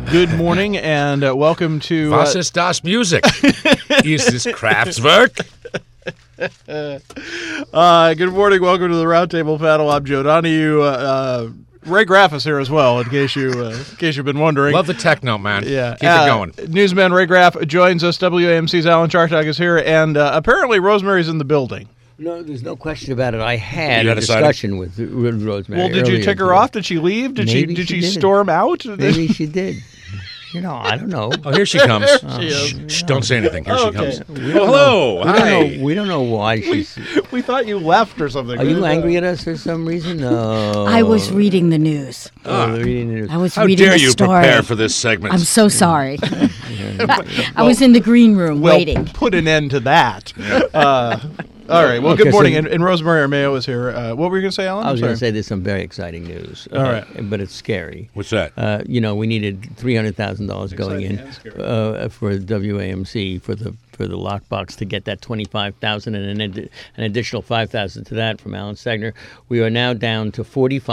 Good morning and welcome to... Was ist das Music? Ist this Kraftwerk? Good morning, welcome to the Roundtable Panel. I'm Joe Donahue. Ray Graff is here as well, in case you've been wondering. Love the techno, man. Yeah. Keep it going. Newsman Ray Graff joins us. WAMC's Alan Chartock is here, and apparently Rosemary's in the building. No, there's no question about it. I had You a had discussion with Rosemary. Well, did you earlier take her today. off? Did she leave? Did Maybe she she did. storm out? Maybe she did. I don't know. Oh, here she comes. She is. Shh, don't say anything. Here she comes. We don't Hello. Hi. We don't know why she's. We thought you left or something. Are you angry at us for some reason? No. I was reading the news. Reading it. I was How reading dare the you story. prepare for this segment? I'm so sorry. I was in the green room Well, waiting. put an end to that. All right. Well, Okay, good morning. so- And Rosemary Armeo is here. What were you going to say, Alan? I was I'm going to sorry. say there's some very exciting news. All right. But it's scary. What's that? We needed $300,000 going in Exciting and for WAMC for the lockbox to get that $25,000 and an additional $5,000 to that from Alan Stegner. We are now down to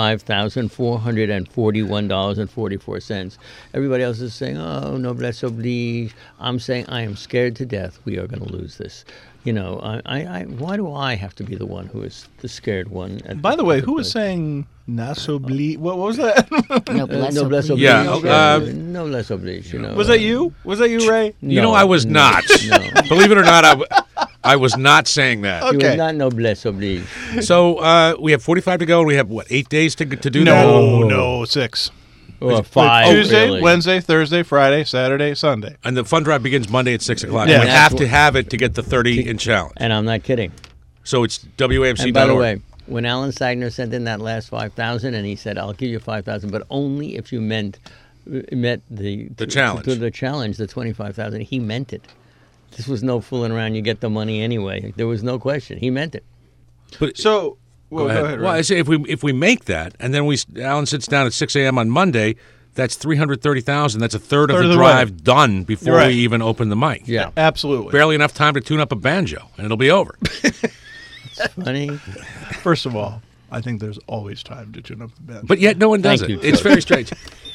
$45,441.44. Everybody else is saying, "Oh, noblesse oblige." I'm saying I am scared to death. We are going to lose this. Why do I have to be the one who is the scared one? By the way, who was saying Nasobli? What was that? Noblesse noblesse oblige. oblige? Yeah, noblesse oblige. Was that you? Was that you, Ray? You know, I was not. No. Believe it or not, I was not saying that. He Okay. was not noblesse oblige. So we have 45 to go, and we have, 8 days to do that? No, 6. Or five. Tuesday, really. Wednesday, Thursday, Friday, Saturday, Sunday. And the fund drive begins Monday at 6 o'clock. Yeah. We That's have what- to have it to get the 30-inch challenge. And I'm not kidding. So it's WAMC.org. And by the way, when Alan Sagner sent in that last $5,000, and he said, "I'll give you $5,000, but only if you met the challenge. to the challenge, the $25,000." He meant it. This was no fooling around. You get the money anyway. There was no question. He meant it. But, So, well, go ahead. Well, Ray. I say if we make that, and then Alan sits down at 6 a.m. on Monday, that's 330,000. That's a third of Third the of the drive way. done before You're right. we even open the mic. Yeah. Absolutely. Barely enough time to tune up a banjo, and it'll be over. Funny. First of all, I think there's always time to tune up the bench. But yet no one does Thank it. you, It's Coach. very strange.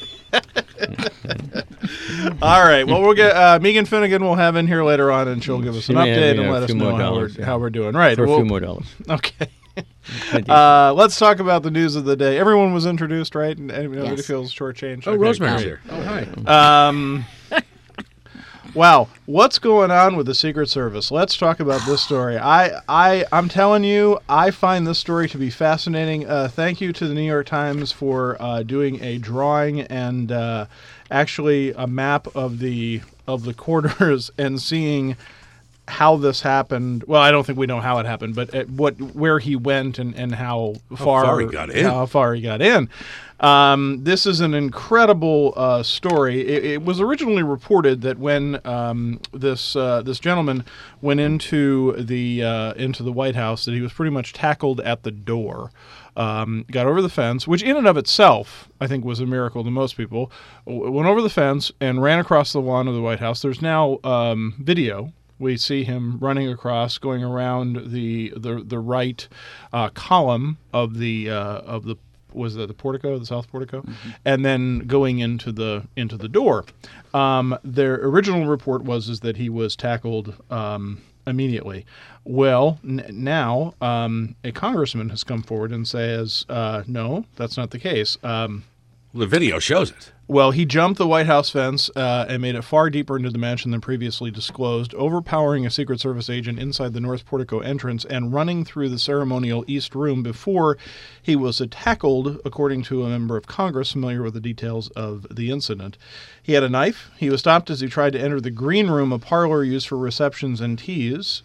All right. Well, we'll get Megan Finnegan will have in here later on, and she'll give us She an may have update a and let us few know more dollars, how we're doing. Right. For a well, few more dollars. Okay. Thank you. Let's talk about the news of the day. Everyone was introduced, right? And nobody Yes. feels shortchanged. Oh, Okay, Rosemary's great. here. Oh, hi. Wow, what's going on with the Secret Service? Let's talk about this story. I'm telling you, I find this story to be fascinating. Thank you to the New York Times for doing a drawing and actually a map of the corridors and seeing how this happened. Well, I don't think we know how it happened, but where he went and how far he got in. How far he got in. This is an incredible story. It was originally reported that when this gentleman went into the White House, that he was pretty much tackled at the door. Got over the fence, which in and of itself I think was a miracle to most people. Went over the fence and ran across the lawn of the White House. There's now video. We see him running across, going around the right column of the was that the portico, the south portico, and then going into the door. Their original report was that he was tackled immediately. Well, now a congressman has come forward and says, no, that's not the case. The video shows it. Well, he jumped the White House fence and made it far deeper into the mansion than previously disclosed, overpowering a Secret Service agent inside the North Portico entrance and running through the ceremonial East Room before he was tackled, according to a member of Congress familiar with the details of the incident. He had a knife. He was stopped as he tried to enter the Green Room, a parlor used for receptions and teas.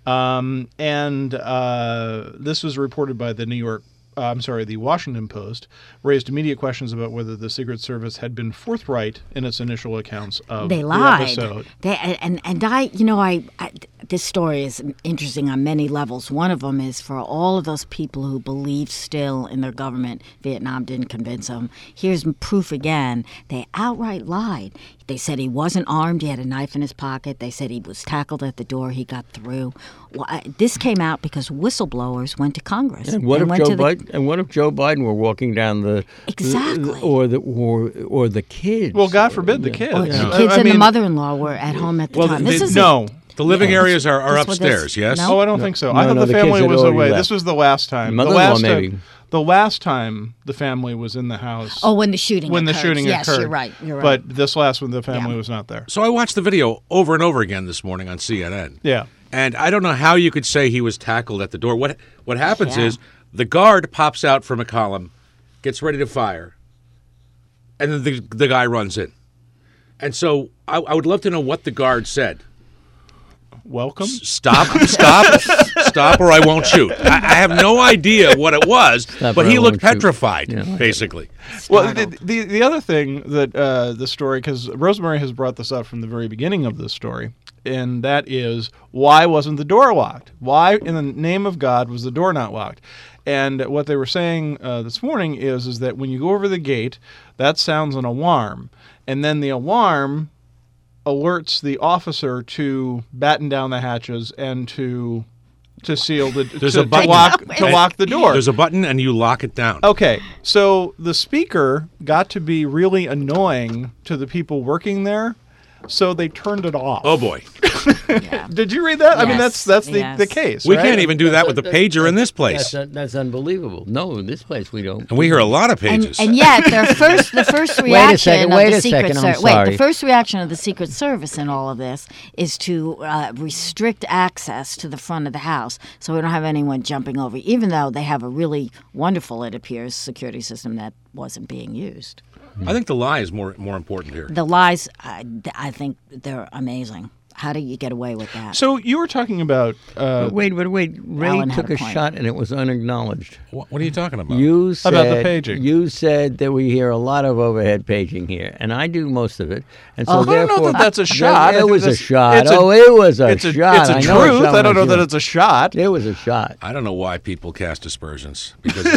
This was reported by the Washington Post, raised immediate questions about whether the Secret Service had been forthright in its initial accounts of They the lied. episode. this story is interesting on many levels. One of them is for all of those people who believe still in their government. Vietnam didn't convince them. Here's proof again. They outright lied. They said he wasn't armed. He had a knife in his pocket. They said he was tackled at the door. He got through. Well, this came out because whistleblowers went to Congress. And what if Joe Biden were walking down the exactly or the kids? Well, God forbid the kids. Or the kids and the mother-in-law were at home at the time. The living areas are upstairs, yes? No? Oh, I don't think so. I thought the family was away. This was the last time. Mother-in-law, maybe. The last time the family was in the house. Oh, when the shooting occurred. Yes, you're right. But this last one, the family was not there. So I watched the video over and over again this morning on CNN. Yeah. And I don't know how you could say he was tackled at the door. What happens is the guard pops out from a column, gets ready to fire, and then the guy runs in. And so I would love to know what the guard said. Welcome. Stop, or I won't shoot. I have no idea what it was, but he looked petrified, basically. Well, the other thing that the story, because Rosemary has brought this up from the very beginning of this story, and that is, why wasn't the door locked? Why, in the name of God, was the door not locked? And what they were saying this morning is that when you go over the gate, that sounds an alarm, and then the alarm alerts the officer to batten down the hatches and to seal the to lock the door. There's a button and you lock it down. Okay, so the speaker got to be really annoying to the people working there, so they turned it off. Oh boy! Did you read that? Yes. I mean, that's the case. We right? can't even do that with the pager in this place. That's unbelievable. No, in this place we don't. And we hear a lot of pages. And yet, the first reaction Wait a second. the first reaction of the Secret Service in all of this is to restrict access to the front of the house, so we don't have anyone jumping over. Even though they have a really wonderful, it appears, security system that wasn't being used. I think the lie is more important here. The lies, I think they're amazing. How do you get away with that? So you were talking about... Wait. Ray Alan took a shot and it was unacknowledged. What are you talking about? You said, about the paging. You said that we hear a lot of overhead paging here, and I do most of it. And so I don't know that that's a shot. It was a shot. It was a shot. It's a truth. I don't know that it's a shot. It was a shot. I don't know why people cast aspersions. Because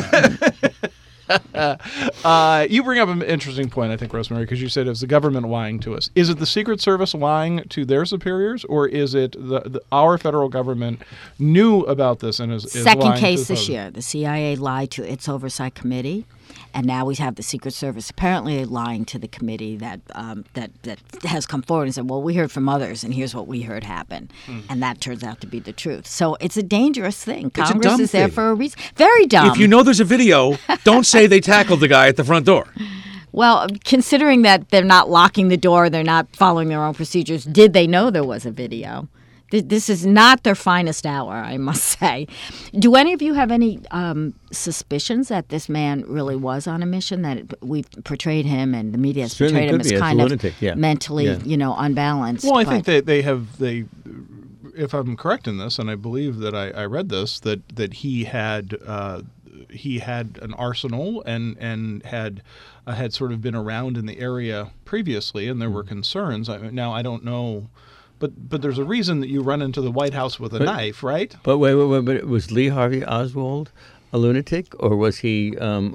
you bring up an interesting point, I think, Rosemary, because you said it was the government lying to us. Is it the Secret Service lying to their superiors, or is it our federal government knew about this and is Second lying case to this year. The CIA lied to its oversight committee, and now we have the Secret Service apparently lying to the committee that has come forward and said, well, we heard from others, and here's what we heard happen. And that turns out to be the truth. So it's a dangerous thing. Congress is there for a reason. Very dumb. If you know there's a video, don't say they tackled the guy at the front door. Well, considering that they're not locking the door, they're not following their own procedures, did they know there was a video? This is not their finest hour, I must say. Do any of you have any suspicions that this man really was on a mission, that we've portrayed him and the media has portrayed him as kind of mentally, unbalanced? Well, I think they have, if I'm correct in this, and I believe that I read this, that he had an arsenal and had sort of been around in the area previously, and there were concerns. Now, I don't know... But there's a reason that you run into the White House with a knife, right? But wait, was Lee Harvey Oswald a lunatic, or was he on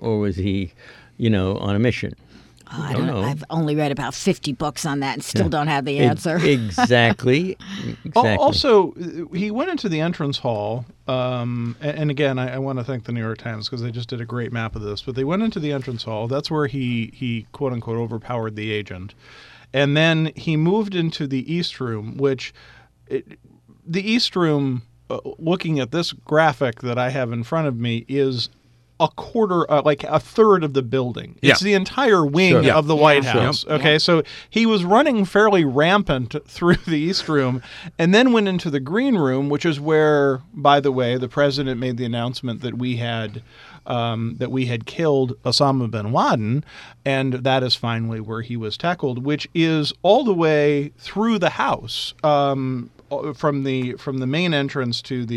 a mission? I don't know. I've only read about 50 books on that and still don't have the answer. Exactly. Also, he went into the entrance hall, and again, I want to thank the New York Times because they just did a great map of this. But they went into the entrance hall. That's where he quote unquote overpowered the agent. And then he moved into the East Room, the East Room, looking at this graphic that I have in front of me, is a quarter, like a third of the building. It's the entire wing of the White House. Okay, so he was running fairly rampant through the East Room and then went into the Green Room, which is where, by the way, the president made the announcement that we had killed Osama bin Laden, and that is finally where he was tackled, which is all the way through the house, from the main entrance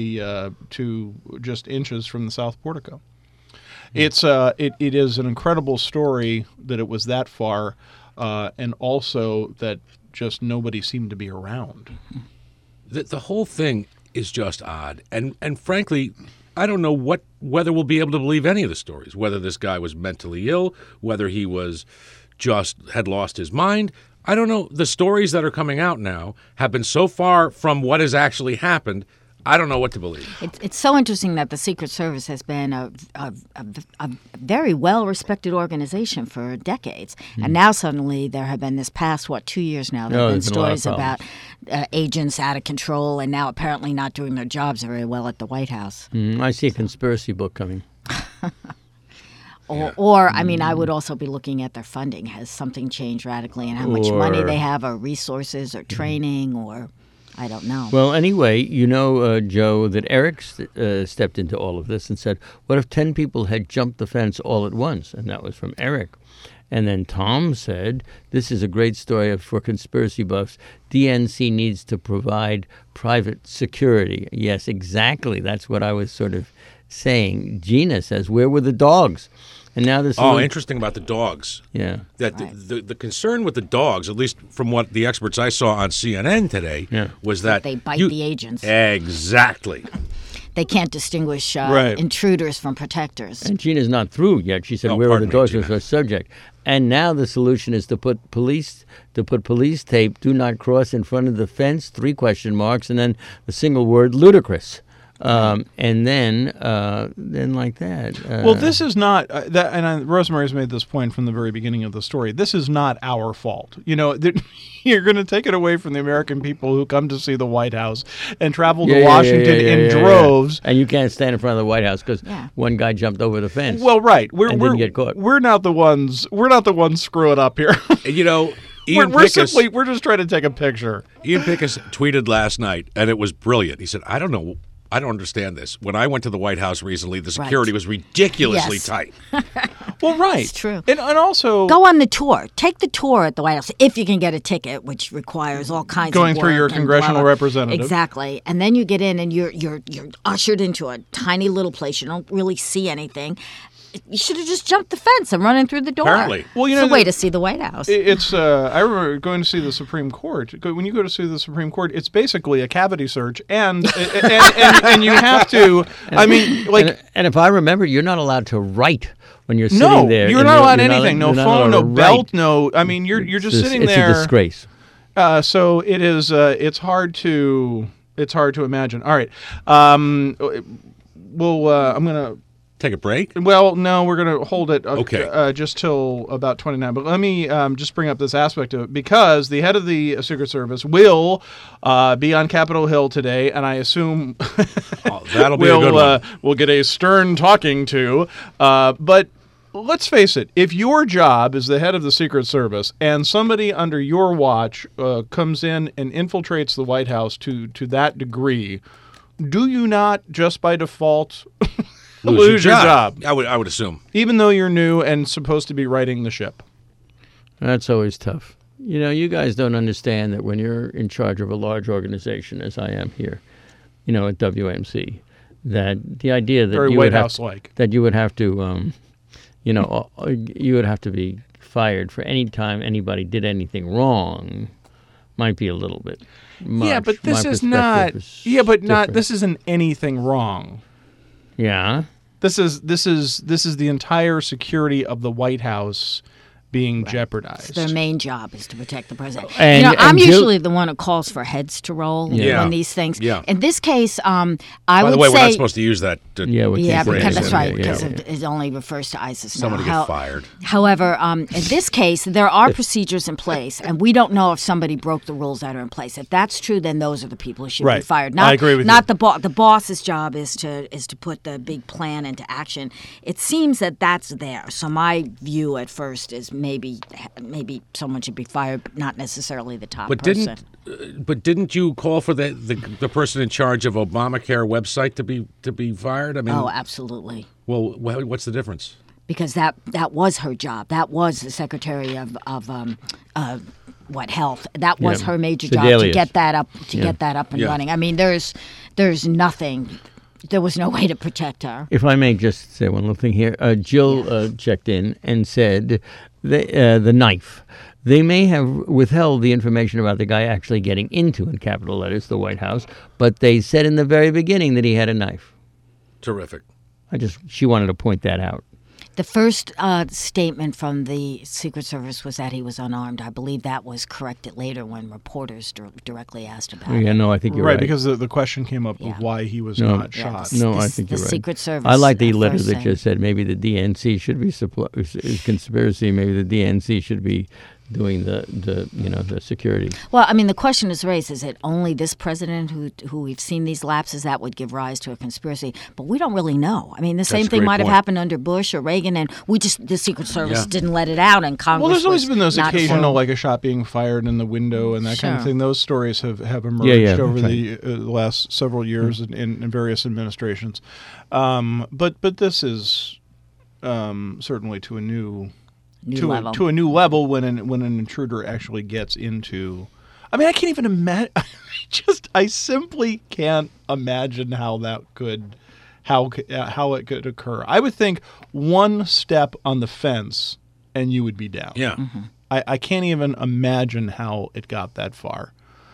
to just inches from the south portico. It is an incredible story that it was that far, and also that just nobody seemed to be around. the whole thing is just odd. And frankly, I don't know whether we'll be able to believe any of the stories, whether this guy was mentally ill, whether he was just had lost his mind. I don't know. The stories that are coming out now have been so far from what has actually happened. I don't know what to believe. It's so interesting that the Secret Service has been a very well-respected organization for decades. And now suddenly there have been this past, 2 years now, there have been stories about agents out of control and now apparently not doing their jobs very well at the White House. I see a conspiracy book coming. Or, I mean, I would also be looking at their funding. Has something changed radically in how much money they have or resources or training or... I don't know. Well, anyway, Joe, that Eric stepped into all of this and said, what if 10 people had jumped the fence all at once? And that was from Eric. And then Tom said, this is a great story for conspiracy buffs. DNC needs to provide private security. Yes, exactly. That's what I was sort of saying. Gina says, where were the dogs? And now this. Interesting about the dogs. Yeah. That the concern with the dogs, at least from what the experts I saw on CNN today, was that they bite the agents. Exactly. They can't distinguish intruders from protectors. And Gina's not through yet. She said, "Where are the dogs?" Was her subject. And now the solution is to put police tape. Do not cross in front of the fence. 3 question marks, and then the single word ludicrous. And then like that. Well, this is not that, and Rosemary's made this point from the very beginning of the story. This is not our fault. You're going to take it away from the American people who come to see the White House and travel to Washington in droves. And you can't stand in front of the White House because one guy jumped over the fence. Well, right. Didn't get caught. We're not the ones. We're not the ones screwing up here. Ian we're just trying to take a picture. Ian Pickus tweeted last night, and it was brilliant. He said, I don't understand this. When I went to the White House recently, the security was ridiculously tight. Well, right. It's true. And also... Go on the tour. Take the tour at the White House, if you can get a ticket, which requires all kinds of work. Going through your congressional representative. Exactly. And then you get in and you're ushered into a tiny little place. You don't really see anything. You should have just jumped the fence and run in through the door. Apparently. Well, it's a way to see the White House. It's. I remember going to see the Supreme Court. When you go to see the Supreme Court, it's basically a cavity search, and you have to. I mean, like. And if I remember, you're not allowed to write when you're sitting there. You're not allowed anything. No phone, no belt, no. I mean, you're just sitting there. It's a disgrace. So it is. It's hard to imagine. All right. I'm gonna. Take a break? Well, no, we're going to hold it okay. Just till about 29. But let me just bring up this aspect of it, because the head of the Secret Service will be on Capitol Hill today, and I assume that'll be a good one. We'll get a stern talking to. But let's face it, if your job is the head of the Secret Service and somebody under your watch comes in and infiltrates the White House to that degree, do you not just by default... lose your job? I would assume. Even though you're new and supposed to be righting the ship. That's always tough. You guys don't understand that when you're in charge of a large organization, as I am here, at WMC, that the idea that very you White would have House-like. That you would have to, you would have to be fired for any time anybody did anything wrong might be a little bit much. Yeah, but this is not. This isn't anything wrong. Yeah. This is the entire security of the White House being jeopardized. Their main job is to protect the president. I'm usually the one who calls for heads to roll on these things. Yeah. In this case, I would say... By the way, we're not supposed to use that. Because that's right, because it only refers to ISIS now. Somebody gets fired. However, in this case, there are procedures in place, and we don't know if somebody broke the rules that are in place. If that's true, then those are the people who should be fired. I agree with you. Not the boss. The boss's job is to put the big plan into action. It seems that that's there. So my view at first is maybe someone should be fired, but not necessarily the top person. Didn't you call for the person in charge of Obamacare website to be fired? I mean, absolutely. Well, what's the difference? Because that was her job. That was the Secretary of Health. That was her major job to get that up and running. I mean, there's nothing. There was no way to protect her. If I may just say one little thing here, Jill checked in and said the knife. They may have withheld the information about the guy actually getting into, in capital letters, the White House, but they said in the very beginning that he had a knife. Terrific. She wanted to point that out. The first statement from the Secret Service was that he was unarmed. I believe that was corrected later when reporters directly asked about it. Yeah, no, I think you're right. Because the question came up of why he was not shot. I think you're right. The Secret Service. I like the letter that just said maybe the DNC should be conspiracy. Maybe the DNC should be doing the security. Well, I mean, the question is raised: is it only this president who we've seen these lapses that would give rise to a conspiracy? But we don't really know. I mean, the same thing might have happened under Bush or Reagan, and the Secret Service didn't let it out, and Congress. Well, there's always been those occasional, like a shot being fired in the window and that kind of thing. Those stories have emerged over the last several years in various administrations. But this is certainly to a new level when an intruder actually gets into. I mean, I can't even imagine. I simply can't imagine how it could occur. I would think one step on the fence and you would be down. Yeah. Mm-hmm. I can't even imagine how it got that far.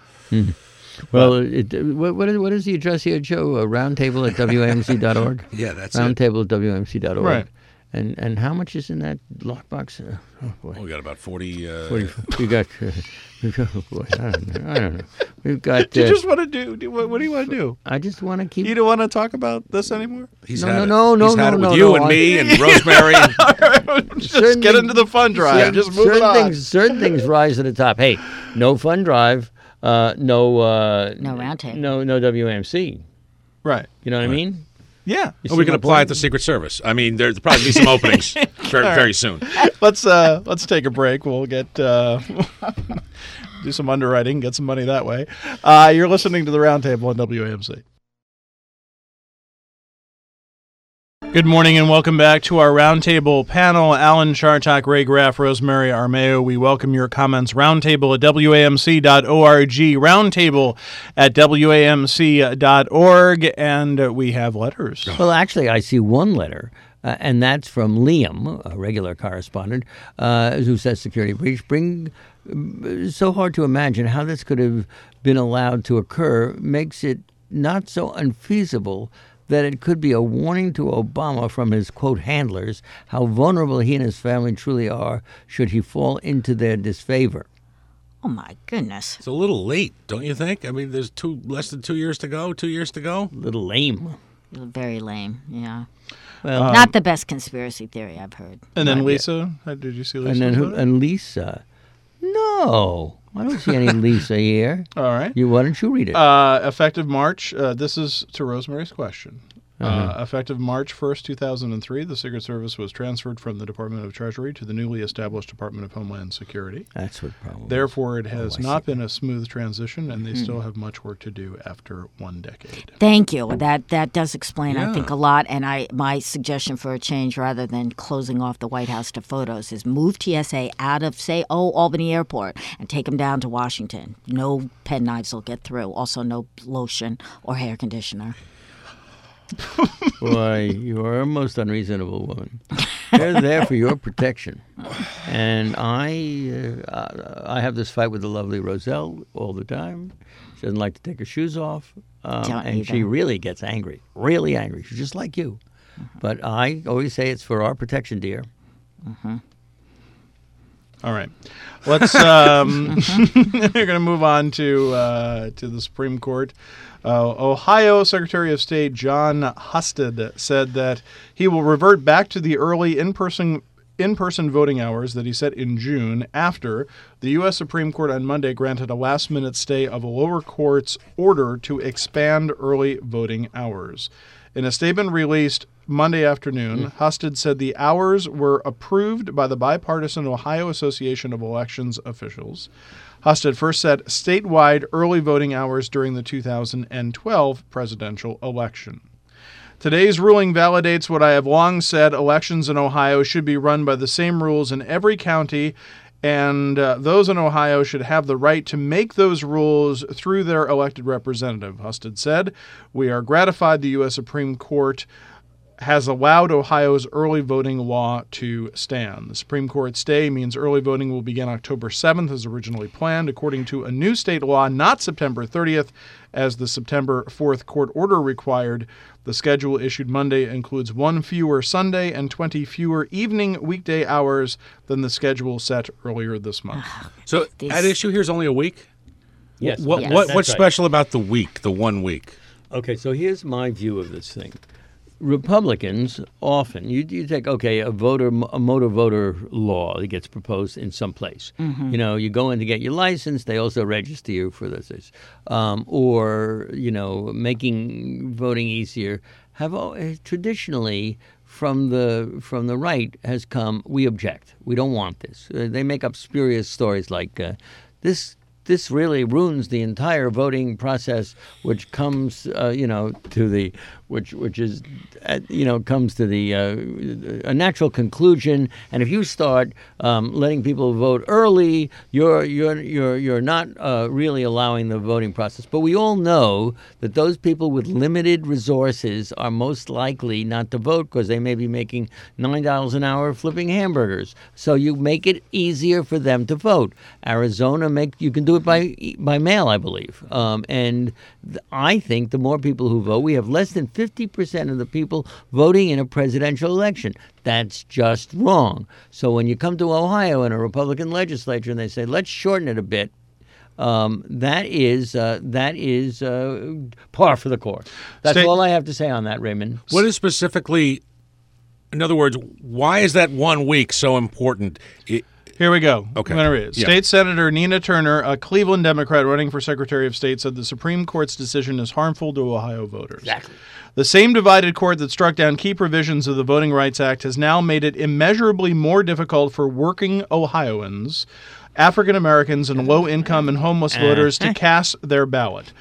Well, what is the address here, Joe? Roundtable at WAMC.org? Yeah, that's Roundtable at WAMC.org. Right. And how much is in that lockbox? Oh boy, we got about 40. 40. We got. Oh boy, I don't know. We've got. Do you just want to do? What do you want to do? I just want to keep. You don't want to talk about this anymore? He's No, had it no, with you and me and Rosemary. Just get into the fund drive. Just move it on. Certain things rise to the top. Hey, no fund drive. No roundtable. No WAMC. Right. You know what I mean? Yeah. You Well, see we can my apply point? at the Secret Service. I mean, there's probably be some openings very soon. Let's take a break. We'll get do some underwriting, get some money that way. You're listening to the Roundtable on WAMC. Good morning and welcome back to our Roundtable panel. Alan Chartock, Ray Graff, Rosemary Armeo. We welcome your comments. Roundtable at WAMC.org. Roundtable at WAMC.org. And we have letters. Well, actually, I see one letter, and that's from Liam, a regular correspondent, who says security breach. So hard to imagine how this could have been allowed to occur makes it not so unfeasible that it could be a warning to Obama from his, quote, handlers, how vulnerable he and his family truly are should he fall into their disfavor. Oh, my goodness. It's a little late, don't you think? I mean, there's less than 2 years to go. 2 years to go. A little lame. Very lame, yeah. Well, not the best conspiracy theory I've heard. And then Lisa. Did you see Lisa? And then and Lisa. No, I don't see any Lisa here. All right. Why don't you read it? Effective March, this is to Rosemary's question. Effective March 1st, 2003, the Secret Service was transferred from the Department of Treasury to the newly established Department of Homeland Security. That's what probably. Therefore, it has not been a smooth transition, and they still have much work to do after 1 decade. Thank you. That does explain, I think, a lot. And my suggestion for a change, rather than closing off the White House to photos, is move TSA out of, say, Albany Airport and take them down to Washington. No penknives will get through. Also, no lotion or hair conditioner. Boy, you are a most unreasonable woman. They're there for your protection. And I have this fight with the lovely Roselle all the time. She doesn't like to take her shoes off. And she really gets angry, really angry. She's just like you. But I always say it's for our protection, dear. All right. Let's we're going to move on to the Supreme Court. Ohio Secretary of State John Husted said that he will revert back to the early in-person voting hours that he set in June after the U.S. Supreme Court on Monday granted a last-minute stay of a lower court's order to expand early voting hours. In a statement released Monday afternoon, Husted said the hours were approved by the bipartisan Ohio Association of Elections officials. Husted first set statewide early voting hours during the 2012 presidential election. Today's ruling validates what I have long said: elections in Ohio should be run by the same rules in every county, and those in Ohio should have the right to make those rules through their elected representative, Husted said. We are gratified the U.S. Supreme Court has allowed Ohio's early voting law to stand. The Supreme Court stay means early voting will begin October 7th as originally planned, according to a new state law, not September 30th, as the September 4th court order required. The schedule issued Monday includes 1 fewer Sunday and 20 fewer evening weekday hours than the schedule set earlier this month. So at issue here is only a week? Yes. What, Yes. what's That's right. special about the week, the 1 week? Okay, so here's my view of this thing. Republicans often, you take, okay, a motor voter law that gets proposed in some place. You know, you go in to get your license, they also register you for this. Or, you know, making voting easier. Traditionally, from the right has come, we object. We don't want this. They make up spurious stories like this really ruins the entire voting process, which comes, to the comes to the a natural conclusion. And if you start letting people vote early, you're not really allowing the voting process. But we all know that those people with limited resources are most likely not to vote because they may be making $9 an hour flipping hamburgers. So you make it easier for them to vote. Arizona, you can do it by mail, I believe. I think the more people who vote, we have less than 50% of the people voting in a presidential election. That's just wrong. So when you come to Ohio in a Republican legislature and they say, let's shorten it a bit, that is par for the course. That's all I have to say on that, Raymond. What is specifically, in other words, why is that 1 week so important? Here we go. Okay. I'm going to read it. Yeah. State Senator Nina Turner, a Cleveland Democrat running for Secretary of State, said the Supreme Court's decision is harmful to Ohio voters. Exactly. The same divided court that struck down key provisions of the Voting Rights Act has now made it immeasurably more difficult for working Ohioans, African Americans, and low-income and homeless voters to cast their ballot.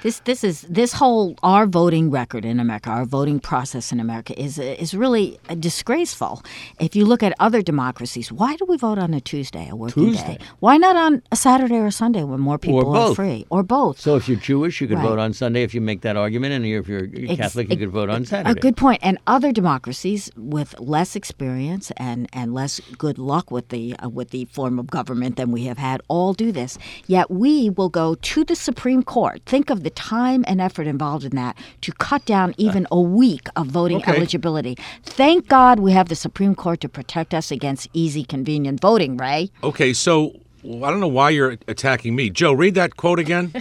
Our voting record in America, our voting process in America is really disgraceful. If you look at other democracies, why do we vote on a Tuesday, a working day? Why not on a Saturday or Sunday when more people are free? Or both. So if you're Jewish, you could Right. vote on Sunday if you make that argument, and if you're Catholic, you could vote on Saturday. A good point. And other democracies with less experience and less good luck with the form of government than we have had all do this. Yet we will go to the Supreme Court. Think of the time and effort involved in that to cut down even a week of voting eligibility. Thank God we have the Supreme Court to protect us against easy, convenient voting, Ray. Okay, so I don't know why you're attacking me. Joe, read that quote again.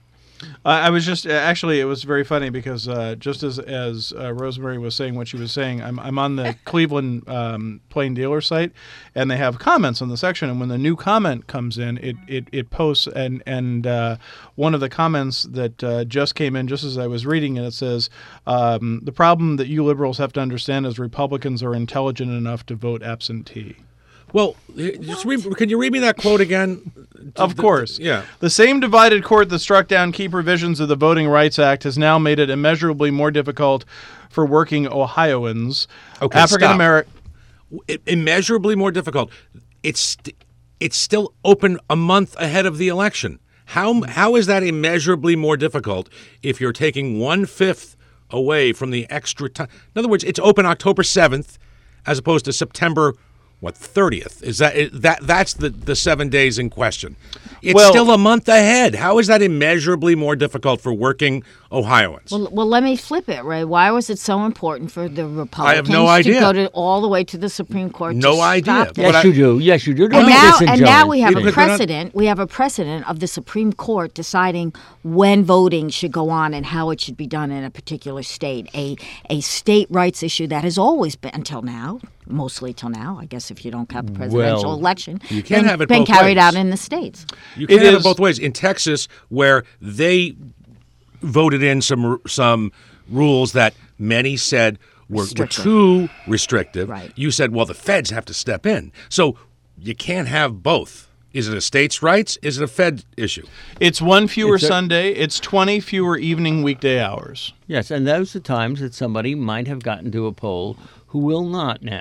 I was just actually, it was very funny because just as Rosemary was saying what she was saying, I'm on the Cleveland Plain Dealer site, and they have comments on the section. And when the new comment comes in, it posts, and one of the comments that just came in just as I was reading it, it says, the problem that you liberals have to understand is Republicans are intelligent enough to vote absentee. Well, can you read me that quote again? Of course. Yeah. The same divided court that struck down key provisions of the Voting Rights Act has now made it immeasurably more difficult for working Ohioans, Okay, African American. Immeasurably more difficult. It's still open a month ahead of the election. How is that immeasurably more difficult if you're taking 1/5 away from the extra time? In other words, it's open October 7th as opposed to September 30th? Is that's the 7 days in question? It's still a month ahead. How is that immeasurably more difficult for working Ohioans? Well, let me flip it, Ray. Why was it so important for the Republicans I have no idea. to go all the way to the Supreme Court? No to idea. Stop this? Yes, you do. Yes, you do. Don't And be now disingenuous. we have People a could not- precedent. We have a precedent of the Supreme Court deciding when voting should go on and how it should be done in a particular state. A state rights issue that has always been until now, mostly till now. I guess if you don't count the presidential election, you can't have it been both carried ways. out in the states. You can't It have it is- both ways. In Texas, where they voted in some rules that many said were Restrictive. too restrictive, Right. you said, well, the feds have to step in. So you can't have both. Is it a states' rights? Is it a Fed issue? It's 1 fewer It's a- Sunday. It's 20 fewer evening weekday hours. Yes, and those are times that somebody might have gotten to a poll who will not now.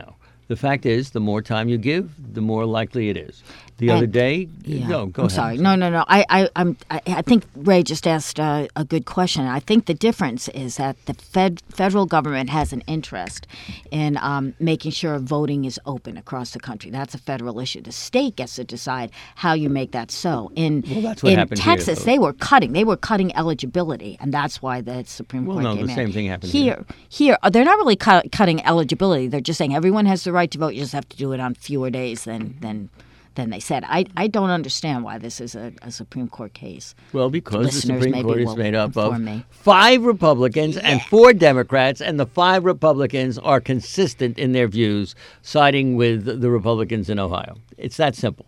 The fact is, the more time you give, the more likely it is. The other day, no, go I'm ahead. sorry. No. I think Ray just asked a good question. I think the difference is that the federal government has an interest in making sure voting is open across the country. That's a federal issue. The state gets to decide how you make that so. That's what happened here, Texas, though. they were cutting eligibility, and that's why the Supreme Court came in. the same thing happened here. Here, they're not really cutting eligibility. They're just saying everyone has the right to vote. You just have to do it on fewer days than they said. I don't understand why this is a Supreme Court case. Well, because the Listeners Supreme Court maybe is will made up of inform me. 5 Republicans and 4 Democrats, and the 5 Republicans are consistent in their views, siding with the Republicans in Ohio. It's that simple.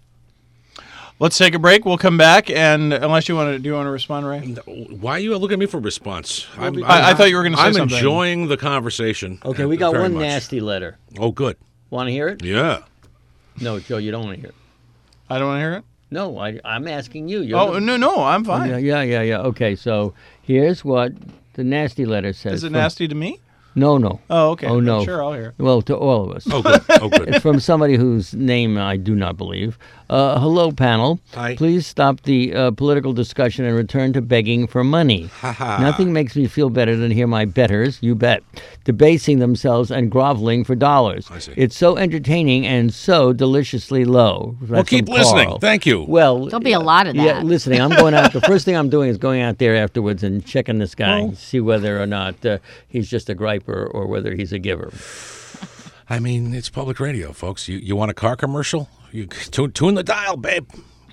Let's take a break. We'll come back, and unless you want to respond, Ray? Why are you looking at me for a response? I thought you were going to say I'm something. enjoying the conversation. Okay, we got very one much. nasty letter. Oh, good. Want to hear it? Yeah. No, Joe, you don't want to hear it. I don't want to hear it. No, I'm asking you. No, I'm fine. Yeah. Okay, so here's what the nasty letter says. Is it nasty to me? No. Oh, okay. Oh, no. Sure, I'll hear it. Well, to all of us. Oh, good. It's from somebody whose name I do not believe. Hello, panel. Hi. Please stop the political discussion and return to begging for money. Nothing makes me feel better than hear my betters, you bet, debasing themselves and groveling for dollars. I see. It's so entertaining and so deliciously low. Well, That's keep from listening. Carl. Thank you. Well, There'll be a lot of that. Yeah, listening. I'm going out. The first thing I'm doing is going out there afterwards and checking this guy, see whether or not he's just a griper or whether he's a giver. I mean, it's public radio, folks. You want a car commercial? You tune the dial, babe.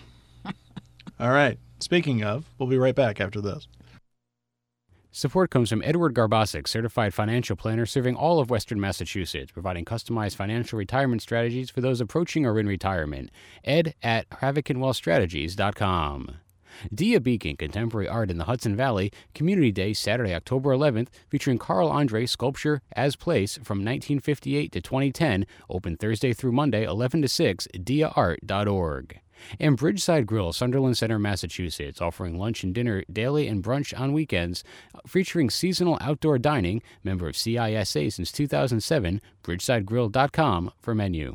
All right. Speaking of, we'll be right back after this. Support comes from Edward Garbasic, certified financial planner serving all of Western Massachusetts, providing customized financial retirement strategies for those approaching or in retirement. Ed at Havoc&WealthStrategies.com. Dia Beacon, Contemporary Art in the Hudson Valley, Community Day, Saturday, October 11th, featuring Carl Andre sculpture As Place from 1958 to 2010, open Thursday through Monday, 11 to 6, diaart.org. And Bridgeside Grill, Sunderland Center, Massachusetts, offering lunch and dinner daily and brunch on weekends, featuring seasonal outdoor dining, member of CISA since 2007, bridgesidegrill.com for menu.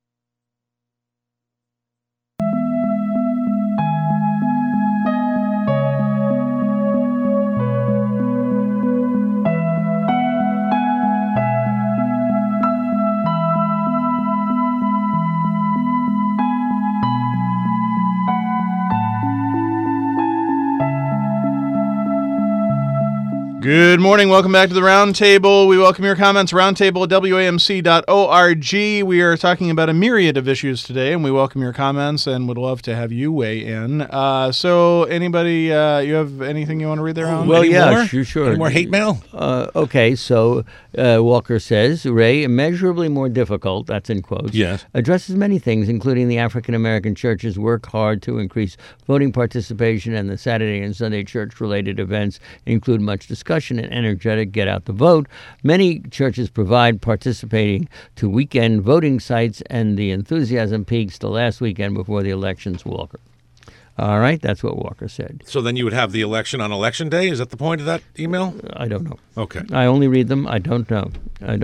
Good morning. Welcome back to the Roundtable. We welcome your comments. Roundtable at WAMC.org. We are talking about a myriad of issues today, and we welcome your comments and would love to have you weigh in. So, anybody, you have anything you want to read there on? Well, Any yeah, more? sure. Any more hate mail? Okay, so Walker says, Ray, immeasurably more difficult, that's in quotes, Yes. addresses many things, including the African-American churches work hard to increase voting participation, and the Saturday and Sunday church-related events include much discussion and energetic get out the vote. Many churches provide participating to weekend voting sites, and the enthusiasm peaks the last weekend before the elections, Walker. All right, that's what Walker said. So then you would have the election on Election Day? Is that the point of that email? I don't know. Okay. I only read them. I don't know.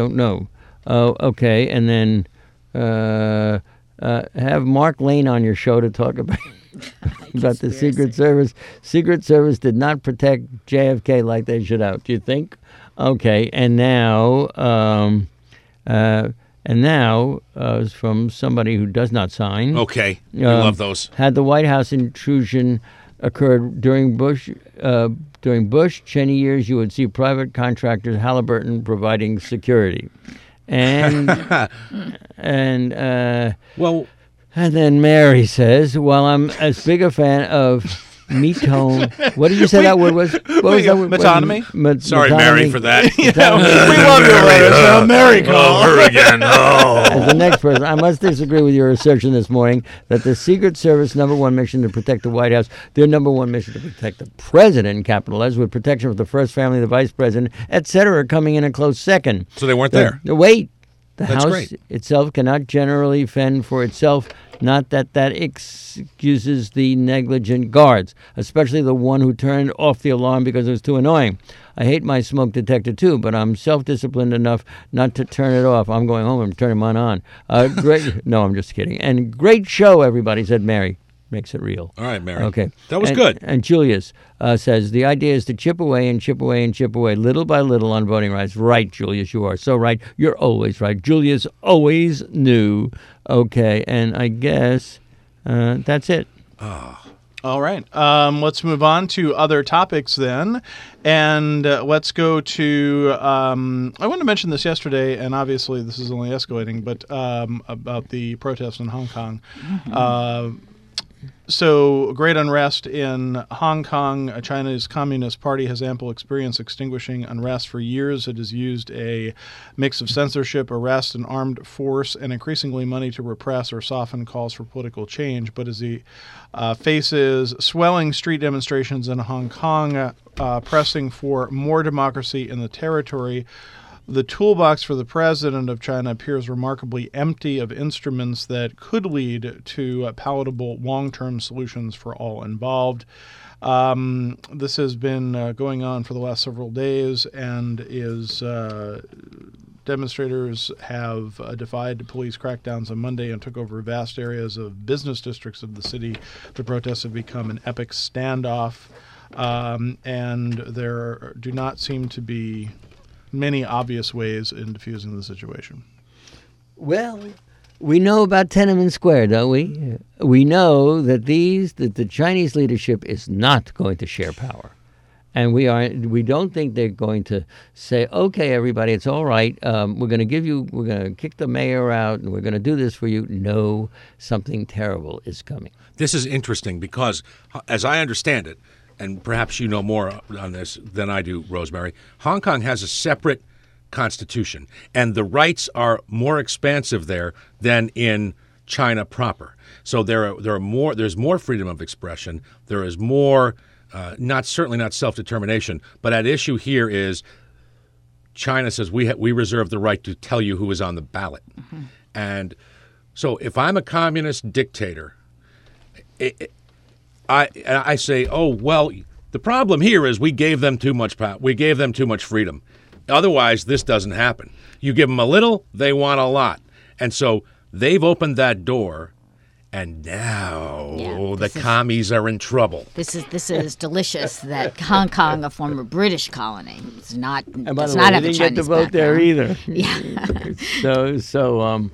Okay, and then have Mark Lane on your show to talk about the Secret Service. Secret Service did not protect JFK like they should have. Do you think? Okay, and now from somebody who does not sign. Okay. We love those. Had the White House intrusion occurred during Bush Cheney years, you would see private contractors, Halliburton, providing security. And Well, and then Mary says, "While I'm as big a fan of metone, what did you say that word was? What was that word? Metonymy? sorry, Metonymy. Mary, for that. We love your letters. Mary call. her again. Oh. As the next person, I must disagree with your assertion this morning that the Secret Service number one mission to protect the White House, their number one mission to protect the president, capital S, with protection of the first family, the vice president, etc., coming in a close second. So they weren't there. Wait. The That's House great. itself cannot generally fend for itself, Not that excuses the negligent guards, especially the one who turned off the alarm because it was too annoying. I hate my smoke detector too, but I'm self-disciplined enough not to turn it off. I'm going home and turning mine on. Great. No, I'm just kidding. And great show, everybody, said Mary. Makes it real. All right, Mary. Okay. That was good. And Julius says, the idea is to chip away and chip away and chip away, little by little on voting rights. Right, Julius, you are so right. You're always right. Julius always knew. Okay, and I guess that's it. All right. Let's move on to other topics then. And let's go to, I wanted to mention this yesterday, and obviously this is only escalating, but about the protests in Hong Kong. So, great unrest in Hong Kong. China's Communist Party has ample experience extinguishing unrest. For years, it has used a mix of censorship, arrest, and armed force, and increasingly money to repress or soften calls for political change. But as he faces swelling street demonstrations in Hong Kong, pressing for more democracy in the territory, the toolbox for the president of China appears remarkably empty of instruments that could lead to palatable long-term solutions for all involved. This has been going on for the last several days, and demonstrators have defied police crackdowns on Monday and took over vast areas of business districts of the city. The protests have become an epic standoff, and there do not seem to be many obvious ways in diffusing the situation. Well, we know about Tiananmen Square, don't we? We know that the Chinese leadership is not going to share power. And we don't think they're going to say, okay, everybody, it's all right. We're going to kick the mayor out and we're going to do this for you. No, something terrible is coming. This is interesting because, as I understand it, and perhaps you know more on this than I do, Rosemary, Hong Kong has a separate constitution, and the rights are more expansive there than in China proper. So there's more freedom of expression. There is more, certainly not self-determination, but at issue here is China says we reserve the right to tell you who is on the ballot. Mm-hmm. And so if I'm a communist dictator, I say, oh, well, the problem here is we gave them too much power. We gave them too much freedom. Otherwise, this doesn't happen. You give them a little, they want a lot. And so they've opened that door, and now the commies are in trouble. This is delicious that Hong Kong, a former British colony, is not. And by does the way, not they have a didn't get to Chinese vote there background. either. Yeah. So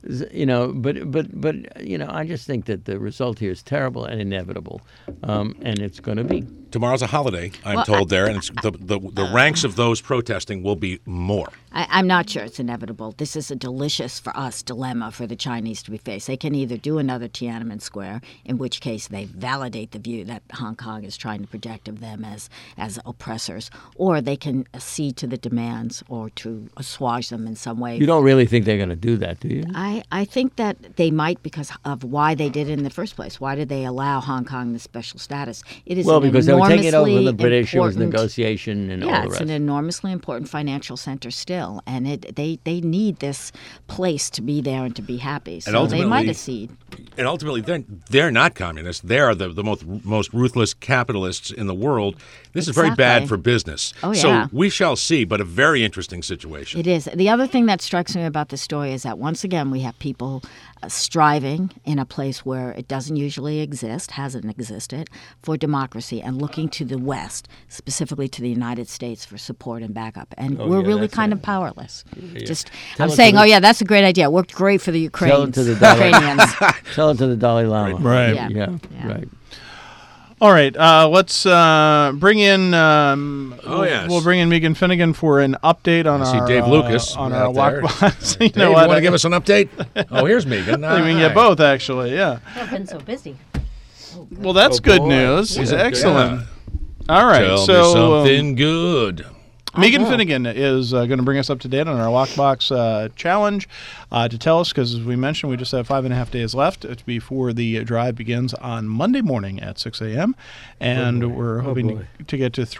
but I just think that the result here is terrible and inevitable, and it's going to be. Tomorrow's a holiday, I'm told there, and it's the ranks of those protesting will be more. I'm not sure it's inevitable. This is a delicious, for us, dilemma for the Chinese to be faced. They can either do another Tiananmen Square, in which case they validate the view that Hong Kong is trying to project of them as oppressors, or they can accede to the demands or to assuage them in some way. You don't really think they're going to do that, do you? I think that they might because of why they did it in the first place. Why did they allow Hong Kong the special status? It is because they were taking it over from the British. It was important negotiation and all the rest. Yeah, it's an enormously important financial center still, and they need this place to be there and to be happy. So they might accede. And ultimately, they're not communists. They are the most ruthless capitalists in the world. This is very bad for business. Oh, yeah. So we shall see, but a very interesting situation. It is. The other thing that strikes me about this story is that, once again, we have people striving in a place where it doesn't usually exist, hasn't existed, for democracy, and looking to the West, specifically to the United States, for support and backup. And we're really kind of powerless. Yeah. I'm saying, that's a great idea. It worked great for the Ukrainians. Ukrainians. Tell it to the Dalai Lama. Right. Yeah. Right. All right, let's bring in. We'll bring in Megan Finnegan for an update on our. Dave Lucas on our walk box. You know what? You want to give us an update? Oh, here's Megan. I mean, yeah, both actually. Yeah. I've been so busy. Well, that's good news. Yeah. Excellent. All right, Tell so me something good. Megan Finnegan is going to bring us up to date on our Lockbox Challenge to tell us, because as we mentioned, we just have 5.5 days left before the drive begins on Monday morning at 6 a.m. And we're hoping to get to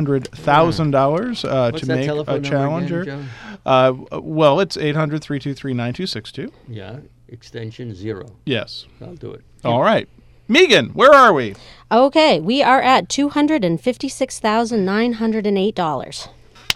$300,000 to make a challenger. Well, it's 800-323-9262. Yeah. extension 0. Yes. I'll do it. All right. Megan, where are we? Okay, we are at $256,908.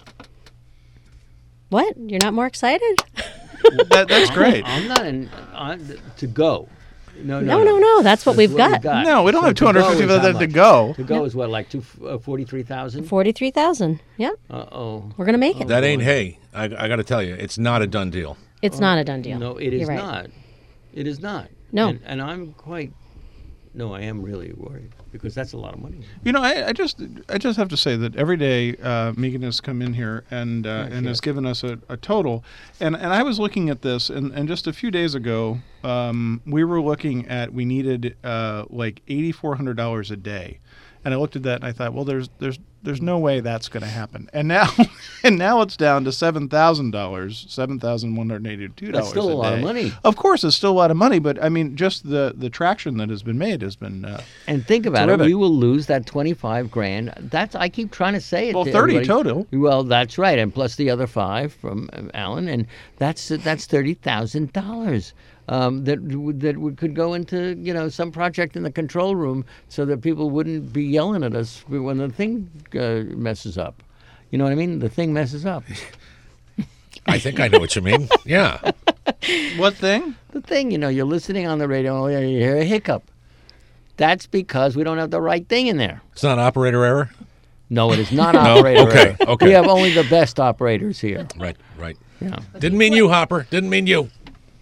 What? You're not more excited? That's great. I'm not to go. No. That's what we've got. No, we don't have to go is 250 how of that to much? go. To go is what, like 43,000? 43,000. Yep. Uh-oh. We're going to make it. That ain't hay. I got to tell you, it's not a done deal. It's not a done deal. No, it is You're right. not. It is not. No. And I'm quite... No, I am really worried because that's a lot of money. You know, I just have to say that every day Megan has come in here and has given us a total, and I was looking at this, and just a few days ago we were looking at we needed like $8,400 a day, and I looked at that and I thought, well, there's no way that's going to happen, and now it's down to $7,000, $7,182. That's still a lot of money. Of course, it's still a lot of money, but I mean, just the traction that has been made has been. And think about terrific. it, we will lose that $25,000. That's I keep trying to say it. Well, to 30 everybody. total. Well, that's right, and plus the other 5 from Alan, and that's $30,000. That could go into some project in the control room so that people wouldn't be yelling at us when the thing messes up. You know what I mean? The thing messes up. I think I know what you mean. Yeah. What thing? The thing, you're listening on the radio and you hear a hiccup. That's because we don't have the right thing in there. It's not operator error? No, it is not operator Okay, error. okay. We have only the best operators here. Right. Yeah. Didn't mean you, Hopper. Didn't mean you.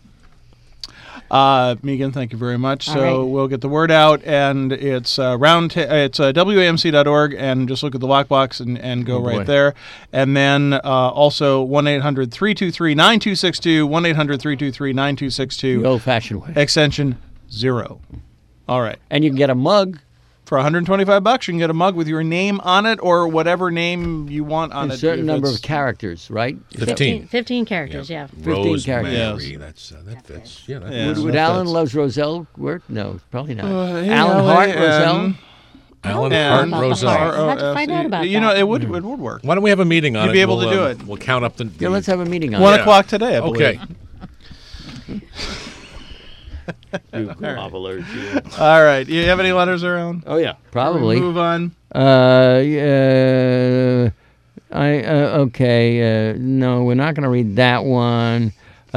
Megan, thank you very much. All So right. we'll get the word out, and it's it's WAMC.org, and just look at the lockbox and go boy. right there. And then also 1-800-323-9262, 1-800-323-9262, The old-fashioned way. extension 0. All right. And you can get a mug. For $125, you can get a mug with your name on it or whatever name you want on A it. certain if number it's- of characters, right? 15. 15 characters, yeah. 15 characters. Rosemary. That fits. Yeah, that Yeah. fits. Would that Alan fits. Loves Roselle work? No, probably not. Hey, Alan Hart, Alan. Roselle? Alan And Hart about the Roselle. Hart. I'll have to find out about You know, that. it would work. Why don't we have a meeting on You'd it? be able We'll, to do it. We'll count up the... Yeah, let's have a meeting on 1 it. o'clock today, I believe. Okay. You grovelers, you. All right. You have any letters around? Oh, yeah, probably. Move on. Okay. No, we're not going to read that one.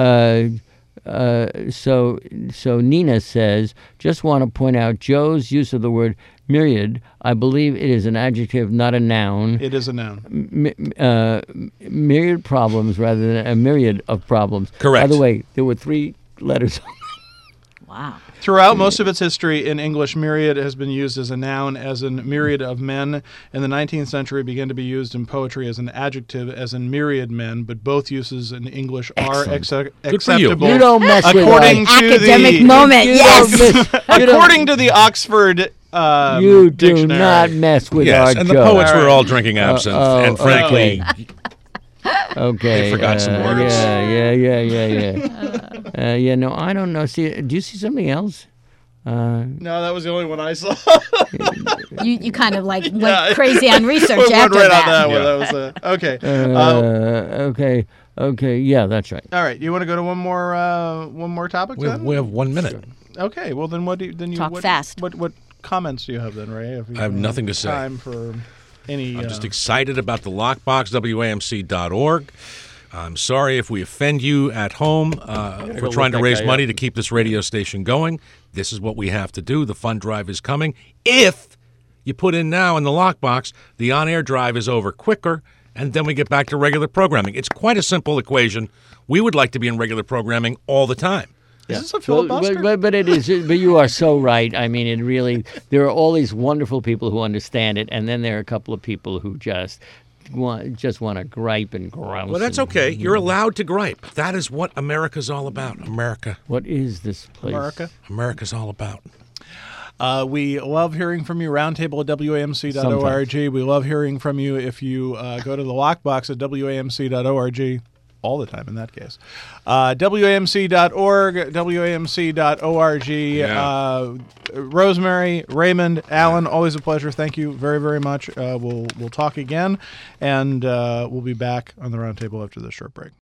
So Nina says, just want to point out Joe's use of the word myriad. I believe it is an adjective, not a noun. It is a noun. Myriad problems rather than a myriad of problems. Correct. By the way, there were 3 letters. Wow. Throughout most of its history in English, myriad has been used as a noun, as in myriad of men. In the 19th century, it began to be used in poetry as an adjective, as in myriad men, but both uses in English are Good for you. acceptable. You don't mess with According us. to Academic the, moment, You yes. don't miss- you don't- According to the Oxford You do dictionary. not mess with Yes, our and the Joe. poets were all drinking absinthe, and frankly, Okay. They forgot some words. Yeah. No, I don't know. See, do you see something else? No, that was the only one I saw. You kind of like went Yeah. crazy on research Went after right that. on that one. Yeah. That was okay. Okay. Yeah, that's right. All right. You want to go to one more topic then? we have 1 minute. Okay. Well, then Talk fast. What comments do you have then, Ray? If you I have nothing to say. Time for any. I'm just excited about the lockbox, WAMC.org. I'm sorry if we offend you at home. If we're look trying to that raise guy money up. to keep this radio station going, this is what we have to do. The fund drive is coming. If you put in now in the lockbox, the on-air drive is over quicker, and then we get back to regular programming. It's quite a simple equation. We would like to be in regular programming all the time. Is this a filibuster? But it is. But you are so right. I mean, it really. There are all these wonderful people who understand it, and then there are a couple of people who just want to gripe and grouse. Well, that's okay. You're allowed to gripe. That is what America's all about. America. What is this place? America's all about. We love hearing from you. Roundtable at WAMC.org. We love hearing from you if you go to the lockbox at WAMC.org. All the time in that case. WAMC.org, WAMC.org. Yeah. Rosemary, Raymond, Alan, always a pleasure. Thank you very, very much. We'll talk again, and we'll be back on the roundtable after this short break.